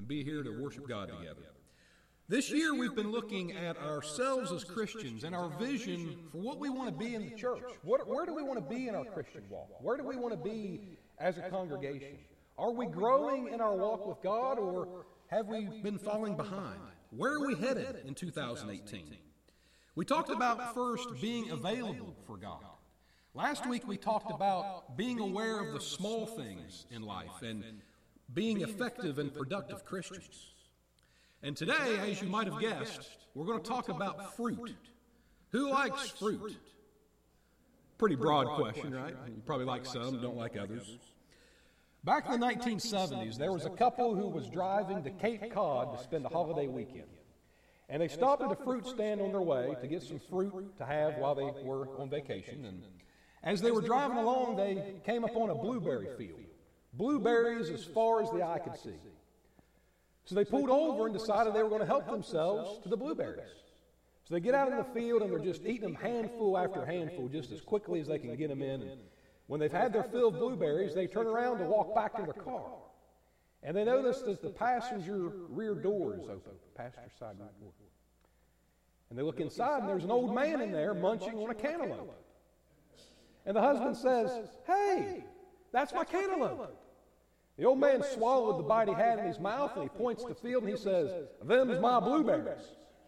and be here to worship God together. This year we've been looking at ourselves as Christians and our vision for what we want to be in the church. Where do we want to be in our Christian walk? Where do we want to be as a congregation? Are we growing in our walk with God, or have we been falling behind? Where are we headed in 2018? We talked about first being available for God. Last week we talked about being aware of the small things in life and being effective and productive Christians. And today, as you might have guessed, we're going to talk about fruit. Who likes fruit? Pretty broad question, right? You probably like some, don't like others. Back in the 1970s, there was a couple who was driving to Cape Cod to spend a holiday weekend. And they stopped at a fruit stand on their way to get some fruit to have while they were on vacation. And as they were driving along, they came upon a blueberry field. Blueberries as far as the eye could see. So they pulled over and decided they were going to help themselves to the blueberries. So they get out in the field and they're just eating them handful after handful just as quickly as they can get them in. And when they've had their fill of blueberries, they turn around to walk back to their car. And they notice that the passenger rear door is open, passenger side door. And they look inside and there's an old man in there munching on a cantaloupe. And the husband says, "Hey, that's my cantaloupe." The old man swallowed the bite he had in his mouth, and he points to the field, and he says, "Them's my blueberries."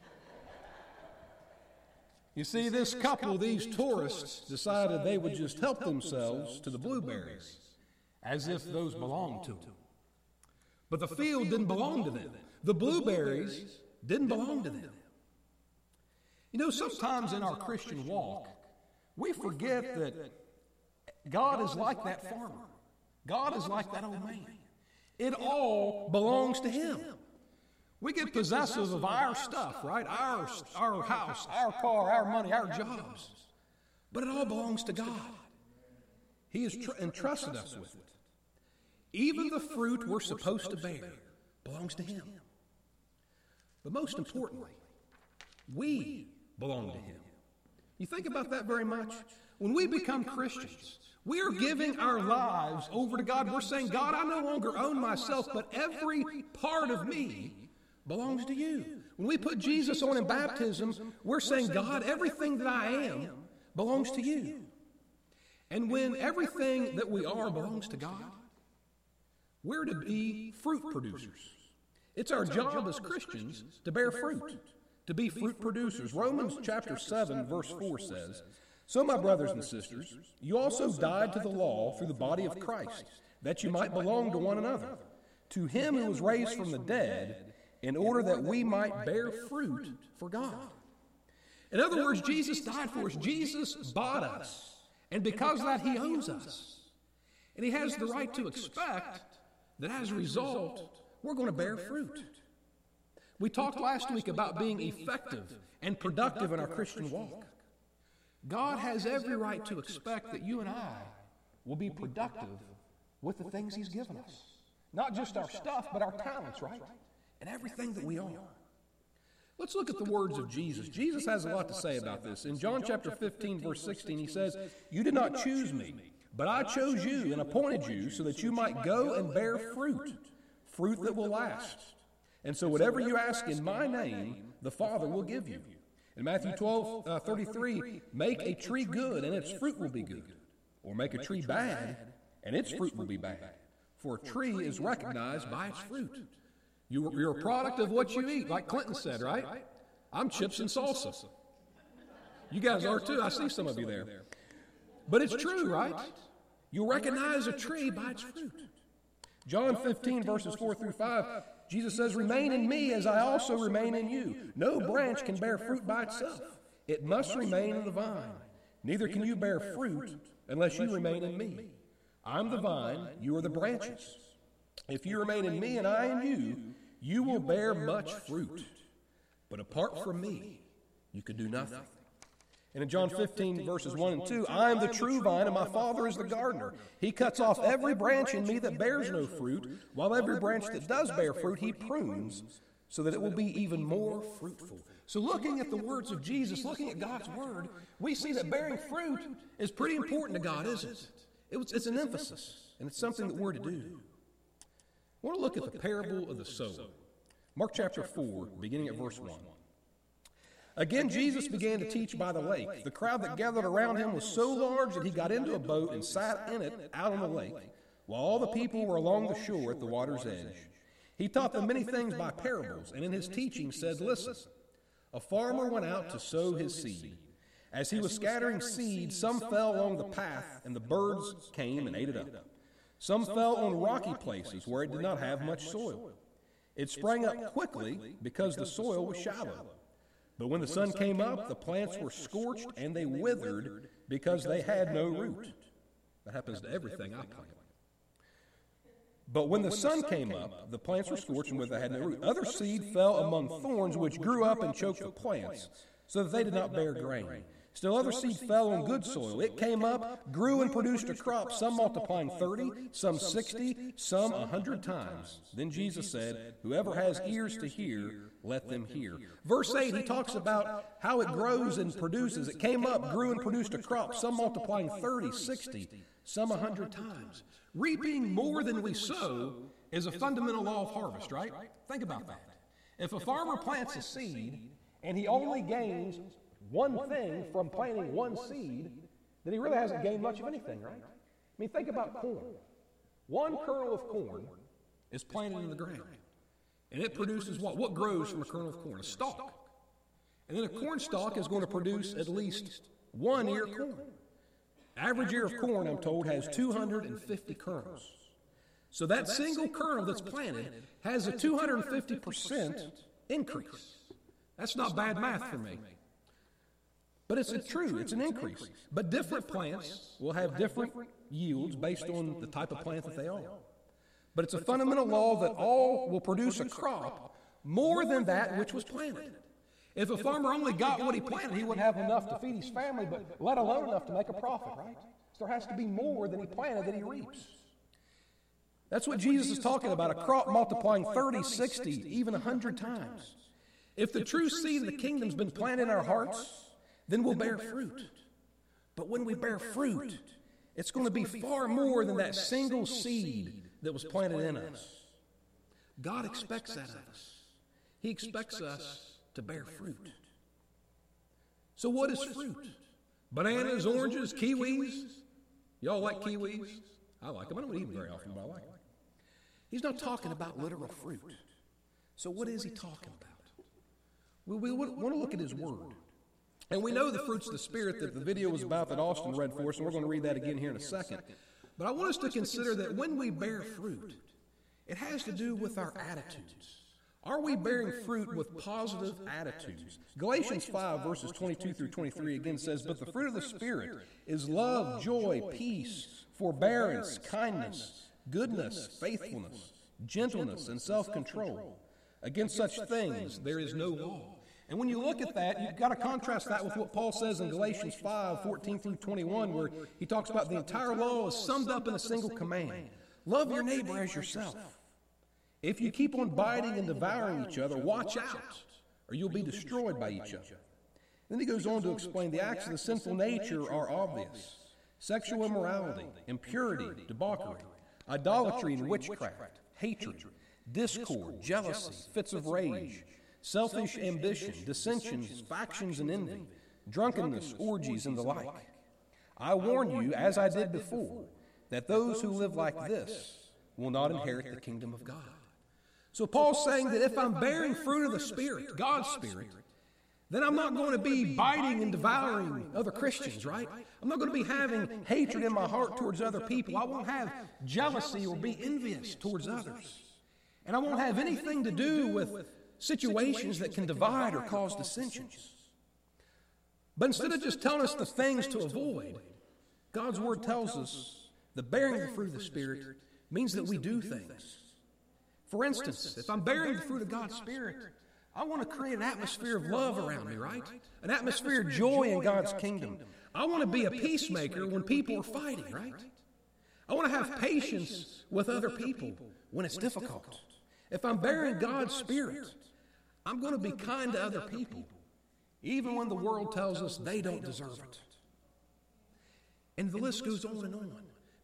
You see, this couple, these tourists, decided they would just help themselves to the blueberries, as if those belonged to them. But the field didn't belong to them. The blueberries didn't belong to them. You know, sometimes in our Christian walk, we forget that God is like that farmer. God is like that old man. It all belongs to Him. We get possessive of our stuff, right? Our house, our car, our money, our jobs. But it all belongs to God. He has entrusted us with it. Even the fruit we're supposed to bear belongs to Him. But most importantly, we belong to Him. You think about that very much? When we become Christians, we are giving our lives over to God. We're saying, "God, I no longer own myself, but every part of me belongs to you." When we put Jesus on in baptism, we're saying, "God, everything that I am belongs to you." And when everything that we are belongs to God, we're to be fruit producers. It's our job as Christians to bear fruit, to be fruit producers. Romans chapter 7, verse 4 says, "So, my brothers and sisters, you also died to the law through the body of Christ, that you might belong to one another, to Him who was raised from the dead, in order that we might bear fruit for God." In other words, Jesus died for us. Jesus bought us. And because of that, He owns us. And He has the right to expect that as a result, we're going to bear fruit. We talked last week about being effective and productive in our Christian walk. God has every right to expect that you and I will be productive with the things He's given us. Not just our stuff, but our talents, right? And everything that we are. Let's look at the words of Jesus. Jesus has a lot to say about this. In John chapter 15, verse 16, He says, "You did not choose me, but I chose you and appointed you so that you might go and bear fruit, fruit that will last. And so whatever you ask in my name, the Father will give you." In Matthew 12:33, "Make a tree good, and its fruit will be good. Or make a tree bad, and its fruit will be bad. For a tree is recognized by its fruit." You're a product of what you eat, like Clinton said, right? I'm chips and salsa. You guys are too. I see some of you there. But it's true, right? You recognize a tree by its fruit. John 15, verses 4 through 5, Jesus says, "Remain in me as I also remain in you. No branch can bear fruit by itself. It must remain in the vine. Neither can you bear fruit unless you remain in me. I'm the vine, you are the branches. If you remain in me and I in you, you will bear much fruit. But apart from me, you can do nothing." And in John 15, verses 1 and 2, "I am the true vine, and my Father is the gardener. He cuts off every branch in me that bears no fruit, while every branch that does bear fruit He prunes, so that it will be even more fruitful." So looking at the words of Jesus, looking at God's Word, we see that bearing fruit is pretty important to God, isn't it? It's an emphasis, and it's something that we're to do. I want to look at the parable of the sower. Mark chapter 4, beginning at verse 1. Again, Jesus began to teach by the lake. The crowd that gathered around him was so large that he got into a boat and sat in it out on the lake, while all the people were along the shore at the water's edge. He taught them many things by parables, and in his teaching said, "Listen, a farmer went out to sow his seed. As he was scattering seed, some fell along the path, and the birds came and ate it up. Some fell on rocky places where it did not have much soil. It sprang up quickly because the soil was shallow. But when the sun came up, the plants were scorched and they withered because they had no root." That happens to everything I plant. But when the sun came up, the plants were scorched and they had no root. Other seed fell among thorns, which grew up and choked the plants, so that they did not bear grain. Still other seed fell on good soil. It came up, grew, and produced a crop, some multiplying 30, some 60, some 100 times. Then Jesus said, "Whoever has ears to hear, let them hear." Verse 8, he talks about how it grows and produces. It came up, grew, and produced a crop, some multiplying 30, 60, some 100 times. Reaping more than we sow is a fundamental law of harvest, right? Think about that. If a farmer plants a seed and he only gains one thing from planting one seed, then he really hasn't gained much of anything, right? I mean, think about corn. One kernel of corn is planted in the ground, and it produces what? What grows from a kernel of corn? A stalk. And then a corn stalk is going to produce at least one ear of corn. Average ear of corn, I'm told, has 250 kernels. So that single kernel that's planted has a 250% increase. That's not bad math for me. But it's true, it's an increase. But different plants will have different yields based on the type of plant that they are. But it's a fundamental law that all will produce a crop more than that which was planted. If a farmer only got what he planted, he wouldn't have enough to feed his family, but let alone enough to make a profit, right? So there has to be more than he planted that he reaps. That's what Jesus is talking about, a crop multiplying 30, 60, even 100 times. If the true seed of the kingdom's been planted in our hearts, then we'll bear fruit. But when we bear fruit, it's going to be far more than that single seed that was planted in us. God expects that of us. He expects us to bear fruit. So what is fruit? Bananas, oranges, kiwis? Y'all like kiwis? I like them. I don't eat them very often, but I like them. He's not talking about literal fruit. So what is he talking about? We want to look at his word. And we know the fruits of the Spirit that the video was about that Austin read for us, and we're going to read that again here in a second. But I want us to consider that when we bear fruit, it has to do with our attitudes. Are we bearing fruit with positive attitudes? Galatians 5, verses 22 through 23 again says, "But the fruit of the Spirit is love, joy, peace, forbearance, kindness, goodness, faithfulness, gentleness, and self-control. Against such things there is no law." And when you look at that, you've got to contrast that with what Paul says in Galatians 5, 14 through 21, where he talks about the entire law is summed up in a single command. Love your neighbor as yourself. If you keep on biting and devouring each other, watch out, or you'll be destroyed by each other. Then he goes on to explain the acts of the sinful nature are obvious. Sexual immorality, impurity, debauchery, idolatry and witchcraft, hatred, discord, jealousy, fits of rage, selfish ambition, dissensions, factions, and envy, drunkenness, orgies, and the like. I warn you, as I did before, that those who live like this will not inherit the kingdom of God. So Paul's saying that if I'm bearing fruit of the Spirit, God's Spirit, then I'm not going to be biting and devouring other Christians, right? I'm not going to be having hatred in my heart towards other people. I won't have jealousy or be envious towards others. And I won't have anything to do with situations that can divide or cause dissensions. But instead of just telling us the things to avoid, God's Word tells us that bearing the fruit of the Spirit means that we do things. For instance, if I'm bearing the fruit of God's Spirit, I want to create an atmosphere of love around me, right? An atmosphere of joy in God's kingdom. I want to be a peacemaker when people are fighting, right? I want to have patience with other people when it's difficult. If I'm bearing God's Spirit, I'm going to be kind to other people, even when the world tells us they don't deserve it. And the list goes on and on.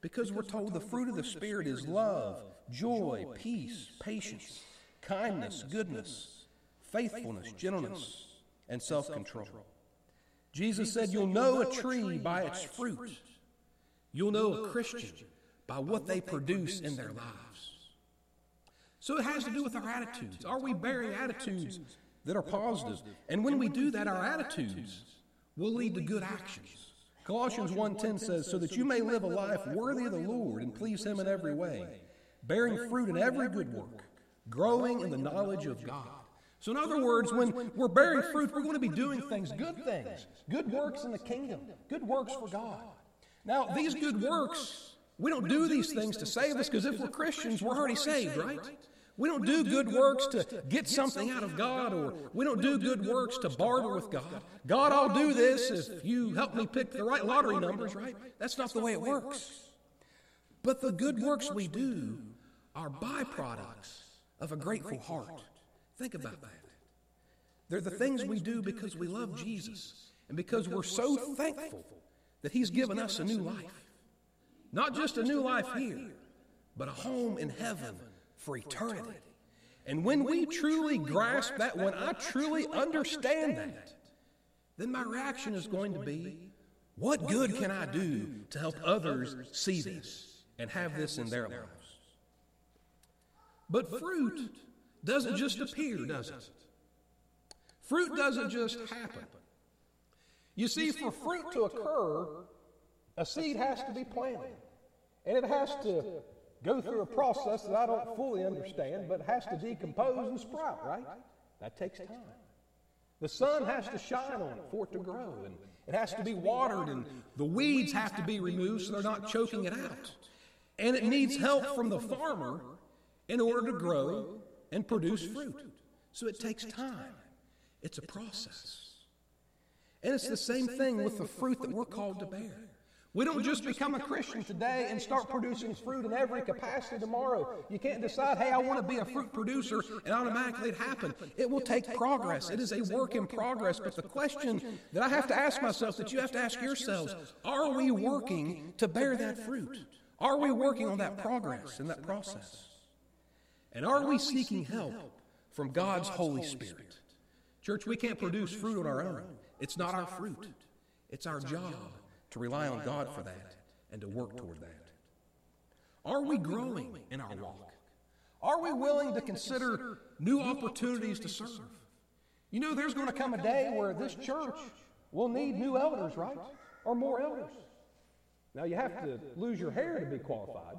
Because we're told the fruit of the Spirit is love, joy, peace, patience, kindness, goodness, faithfulness, gentleness, and self-control. Jesus said, you'll know a tree by its fruit. You'll know a Christian by what they produce in their lives. So it has to do with our attitudes. Are we bearing attitudes that are positive? And when we do that, our attitudes will lead to good actions. Colossians 1:10 says, so that you may live a life worthy of the Lord and please Him in every way, bearing fruit in every good work, growing in the knowledge of God. So in other words, when we're bearing fruit, we're going to be doing things, good works in the kingdom, good works for God. Now, these good works, we don't do these things to save us, because if we're Christians, we're already saved, right? We don't do good works to get something out of God, or we don't do good works to barter with God. God, I'll do this if you help me pick the right lottery numbers, right? That's not the way it works. But the good works we do are byproducts of a grateful heart. Think about that. They're the things we do because we love Jesus and because we're so thankful that He's given us a new life. Not just a new life here, but a home in heaven for eternity. And when we truly grasp that, when I truly understand that, then my reaction is going to be, what good can I do to help others see this and have this in their lives? But fruit doesn't just appear, does it? Fruit doesn't just happen. You see, for fruit to occur, a seed has to be planted. And it has to go through a process that I don't fully understand, but it has to decompose and sprout, right? That takes time. The sun has to shine on it for it to grow, and it has to be watered, and the weeds have to be removed so they're not choking it out. And it needs help from the farmer in order to grow and produce fruit. So it takes time. It's a process. And it's the same thing with the fruit that we're called to bear. We don't just become a Christian today and start producing fruit in every capacity tomorrow. You can't decide, hey, I want to be a fruit producer, and automatically it happen. It will take progress. It is a work in progress. But the question that I have to ask myself, that you have to ask yourselves, are we working to bear that fruit? Are we working on that progress and that process? And are we seeking help from God's Holy Spirit? Church, we can't produce fruit on our own. It's not our fruit. It's our job to rely on God for that and to work toward that. Are we growing in our walk? Are we willing to consider new opportunities to serve? You know, there's going to come a day where this church will need new elders, right? Or more elders. Now, you have to lose your hair to be qualified.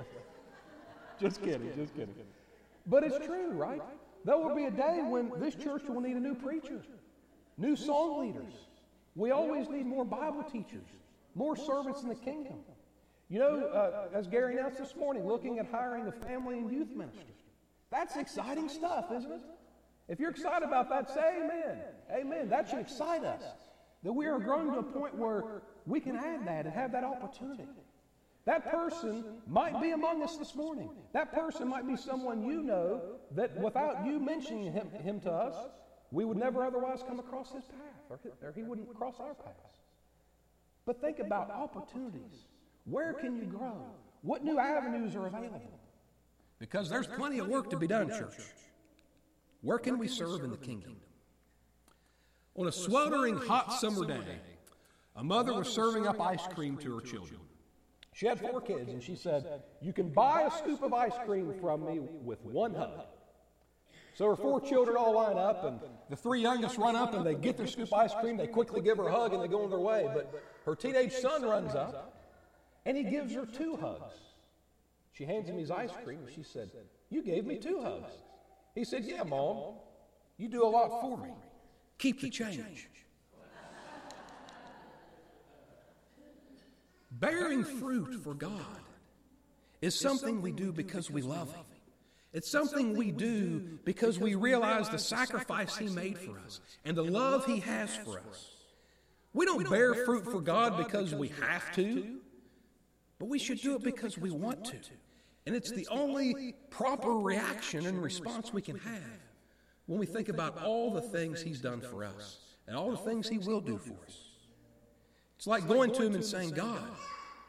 Just kidding. But it's true, right? There will be a day when this church will need a new preacher, new song leaders. We always need more Bible teachers, more servants in the kingdom. You know, as Gary announced this morning, looking at hiring a family and youth minister. That's exciting stuff, isn't it? If you're excited about that, say amen. Amen. That should excite us. That we are growing to a point where we can add that and have that opportunity. That person might be among us this morning. That person might be someone you know that without you mentioning him to us, we would never otherwise come across his path, or he wouldn't cross our paths. But think about opportunities. Where can you grow? What new avenues are available? Because there's plenty of work to be done, church. Where can we serve in the kingdom? On a sweltering hot summer day, a mother was serving up ice cream to her children. She had 4 kids, and she said, "You can buy a scoop of ice cream from me with one hug." So her 4 children all line up, and the 3 youngest run up, and they get their scoop of ice cream. They quickly give her a hug, and they go on their way. But her teenage son runs up, and he gives her 2 hugs. She hands him his ice cream, and she said, "You gave me 2 hugs." He said, "Yeah, Mom, you do a lot for me. Keep the change." Bearing fruit for God is something we do because we love Him. It's something we do because we realize the sacrifice He made for us and the love He has for us. We don't bear fruit for God because we have to, but we should do it because we want to. And it's the only proper reaction and response we can have when we think about all the things He's done for us and all the things He will do for us. It's like going to Him and saying, "God,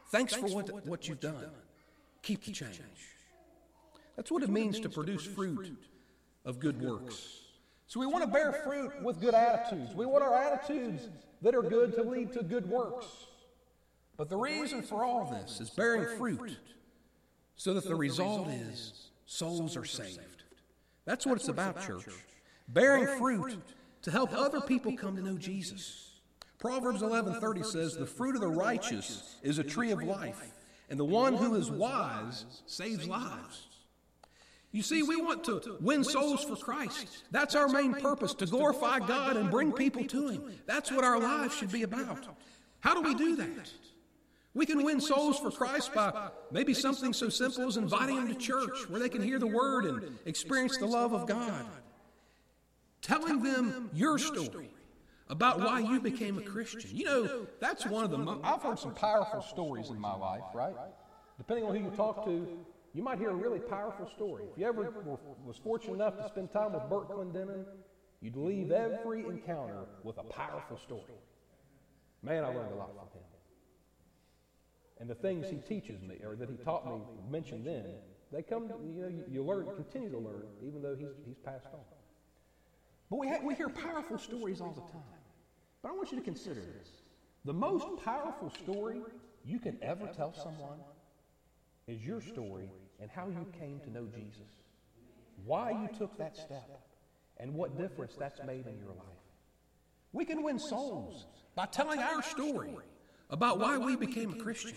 Thanks for what you've done. Keep the change. That's what it means to produce fruit of good works. So we want to bear fruit with good attitudes. We want our attitudes that are good to lead to good works. But the reason for all this is bearing fruit so that the result is souls are saved. That's what it's about, church. Bearing fruit to help other people come to know Jesus. Proverbs 11:30 says, "The fruit of the righteous is a tree of life, and the one who is wise saves lives." You see, we want to win souls for Christ. That's our main purpose, to glorify God and bring people to Him. That's what our lives should be about. How do we do that? We can win souls for Christ by maybe something so simple as inviting them to church where they can hear the Word and experience the love of God. Telling them your story about why you became a Christian. You know, that's one of the I've heard some powerful stories in my life, right? Depending on who you talk to, you might hear a really powerful story. If you ever was fortunate enough to spend time with Burt Clendenin, you'd leave every encounter with a powerful story. Man, I learned a lot from him. And the things he teaches me, or that he taught me, mentioned then, they come, you learn, continue to learn, even though he's passed on. But we hear powerful stories all the time. But I want you to consider this. The most powerful story you can ever tell someone is your story and how you came to know Jesus. Why you took that step and what difference that's made in your life. We can win souls by telling our story about why we became a Christian.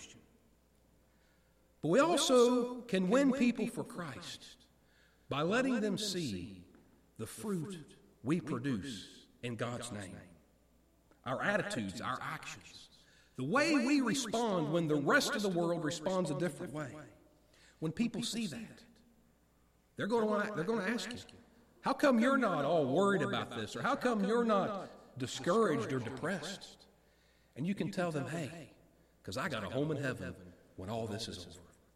But we also can win people for Christ by letting them see the fruit we produce in God's name. Our attitudes, our actions, the way we respond when the rest of the world responds a different way. When people see that, they're going to ask you, how come you're not all worried about this? Or how come you're not discouraged or depressed? And you can tell them, hey, because I got a home in heaven when all this is over.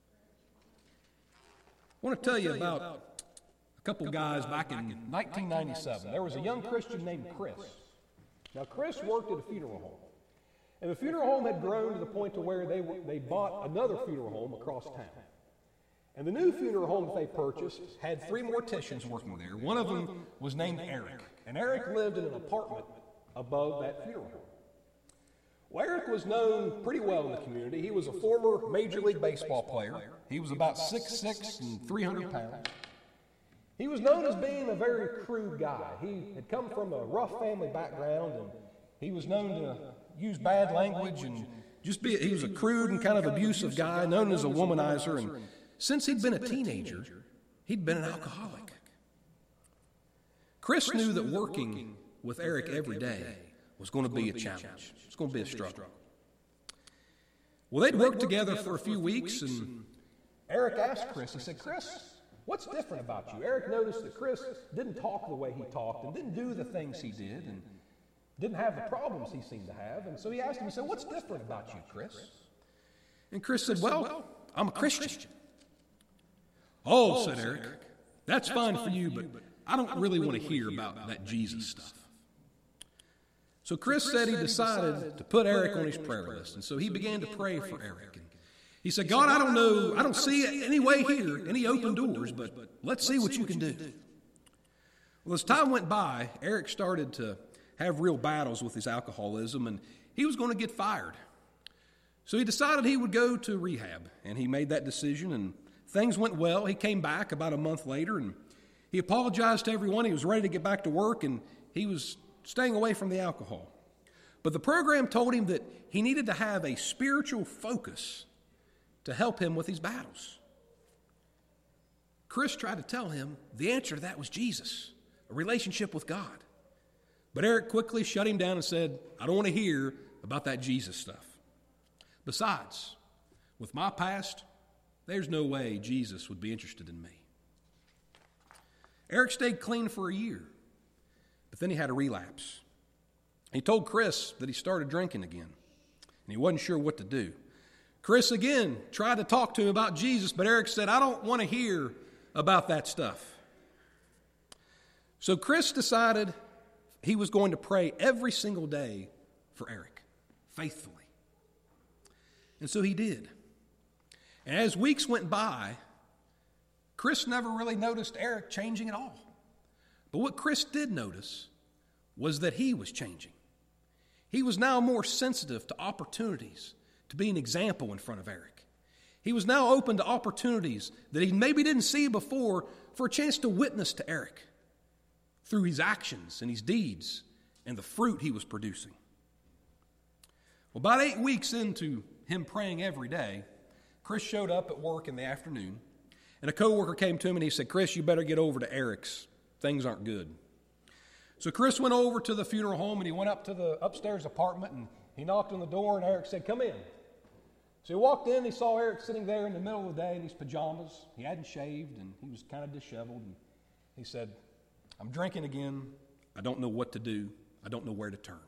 I want to tell you about a couple guys back in 1997. There was a young Christian named Chris. Now, Chris worked at a funeral home. And the funeral home had grown to the point to where they bought another funeral home across town. And the new funeral home that they purchased had 3 morticians working there. One of them was named Eric. And Eric lived in an apartment above that funeral home. Well, Eric was known pretty well in the community. He was a former Major League Baseball player. He was about 6'6" and 300 pounds. He was known as being a very crude guy. He had come from a rough family background, and he was known to use bad language and he was a crude and kind of abusive guy, known as a womanizer. And since he'd been a teenager, he'd been an alcoholic. Chris knew that working with Eric every day was going to be a challenge. It's going to be a struggle. Well, they'd worked together for a few weeks, and Eric asked Chris, he said, "Chris, what's different about you?" Eric noticed that Chris didn't talk the way he talked and didn't do the things he did and didn't have the problems he seemed to have. And so he asked him, he said, "What's different about you, Chris?" And Chris said, "Well, I'm a Christian." "Oh," said Eric, "that's fine for you, but I don't really want to hear about that Jesus stuff." So Chris said he decided to put Eric on his prayer list. And so he began to pray for Eric. And he said, "God, I don't know, I don't see any way here, any open doors, but let's see what you can do." Well, as time went by, Eric started to have real battles with his alcoholism, and he was going to get fired. So he decided he would go to rehab, and he made that decision, and things went well. He came back about a month later, and he apologized to everyone. He was ready to get back to work, and he was staying away from the alcohol. But the program told him that he needed to have a spiritual focus to help him with these battles. Chris tried to tell him the answer to that was Jesus, a relationship with God. But Eric quickly shut him down and said, "I don't want to hear about that Jesus stuff. Besides, with my past, there's no way Jesus would be interested in me." Eric stayed clean for a year, but then he had a relapse. He told Chris that he started drinking again, and he wasn't sure what to do. Chris again tried to talk to him about Jesus, but Eric said, "I don't want to hear about that stuff." So Chris decided he was going to pray every single day for Eric, faithfully. And so he did. And as weeks went by, Chris never really noticed Eric changing at all. But what Chris did notice was that he was changing. He was now more sensitive to opportunities to be an example in front of Eric. He was now open to opportunities that he maybe didn't see before for a chance to witness to Eric through his actions and his deeds and the fruit he was producing. Well, about 8 weeks into him praying every day, Chris showed up at work in the afternoon, and a coworker came to him and he said, "Chris, you better get over to Eric's. Things aren't good." So Chris went over to the funeral home, and he went up to the upstairs apartment, and he knocked on the door, and Eric said, "Come in." So he walked in, and he saw Eric sitting there in the middle of the day in his pajamas. He hadn't shaved, and he was kind of disheveled. And he said, "I'm drinking again. I don't know what to do. I don't know where to turn."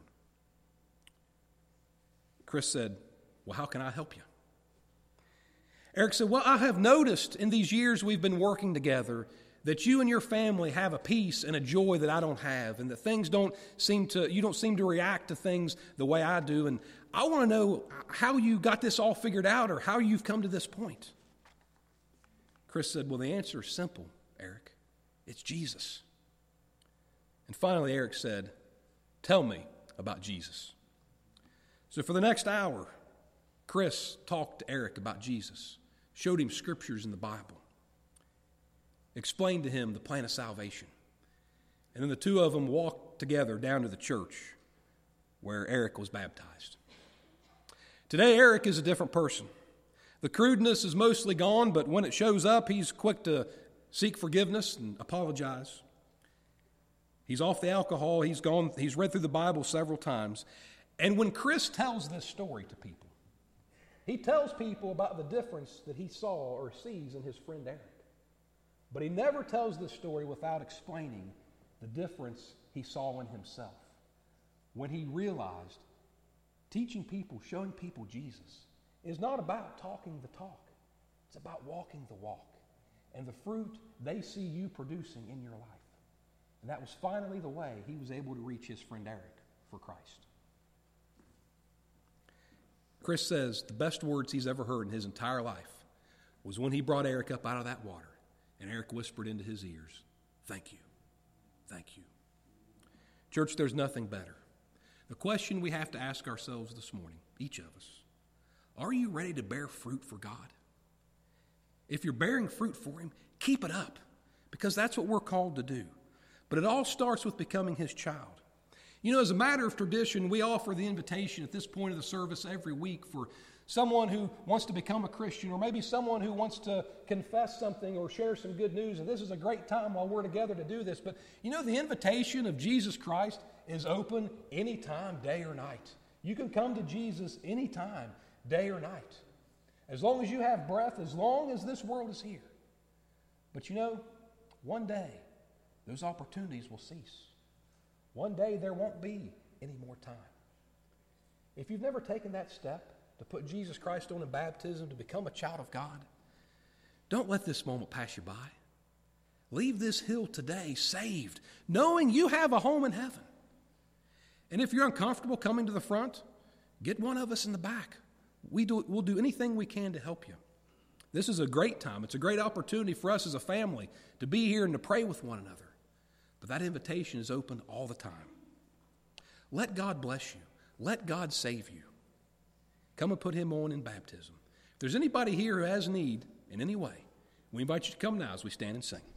Chris said, "Well, how can I help you?" Eric said, "Well, I have noticed in these years we've been working together that you and your family have a peace and a joy that I don't have, and that you don't seem to react to things the way I do. And I want to know how you got this all figured out, or how you've come to this point." Chris said, "Well, the answer is simple, Eric. It's Jesus." And finally, Eric said, "Tell me about Jesus." So for the next hour, Chris talked to Eric about Jesus, showed him scriptures in the Bible, explained to him the plan of salvation. And then the two of them walked together down to the church where Eric was baptized. Today, Eric is a different person. The crudeness is mostly gone, but when it shows up, he's quick to seek forgiveness and apologize. He's off the alcohol. He's read through the Bible several times. And when Chris tells this story to people, he tells people about the difference that he saw or sees in his friend Eric. But he never tells this story without explaining the difference he saw in himself when he realized teaching people, showing people Jesus is not about talking the talk. It's about walking the walk and the fruit they see you producing in your life. And that was finally the way he was able to reach his friend Eric for Christ. Chris says the best words he's ever heard in his entire life was when he brought Eric up out of that water, and Eric whispered into his ears, "Thank you. Thank you." Church, there's nothing better. The question we have to ask ourselves this morning, each of us, are you ready to bear fruit for God? If you're bearing fruit for Him, keep it up, because that's what we're called to do. But it all starts with becoming His child. You know, as a matter of tradition, we offer the invitation at this point of the service every week for someone who wants to become a Christian, or maybe someone who wants to confess something or share some good news. And this is a great time while we're together to do this. But you know, the invitation of Jesus Christ is open anytime, day or night. You can come to Jesus anytime, day or night. As long as you have breath, as long as this world is here. But you know, one day, those opportunities will cease. One day there won't be any more time. If you've never taken that step to put Jesus Christ on in baptism, to become a child of God, don't let this moment pass you by. Leave this hill today saved, knowing you have a home in heaven. And if you're uncomfortable coming to the front, get one of us in the back. We'll do anything we can to help you. This is a great time. It's a great opportunity for us as a family to be here and to pray with one another. But that invitation is open all the time. Let God bless you. Let God save you. Come and put Him on in baptism. If there's anybody here who has need in any way, we invite you to come now as we stand and sing.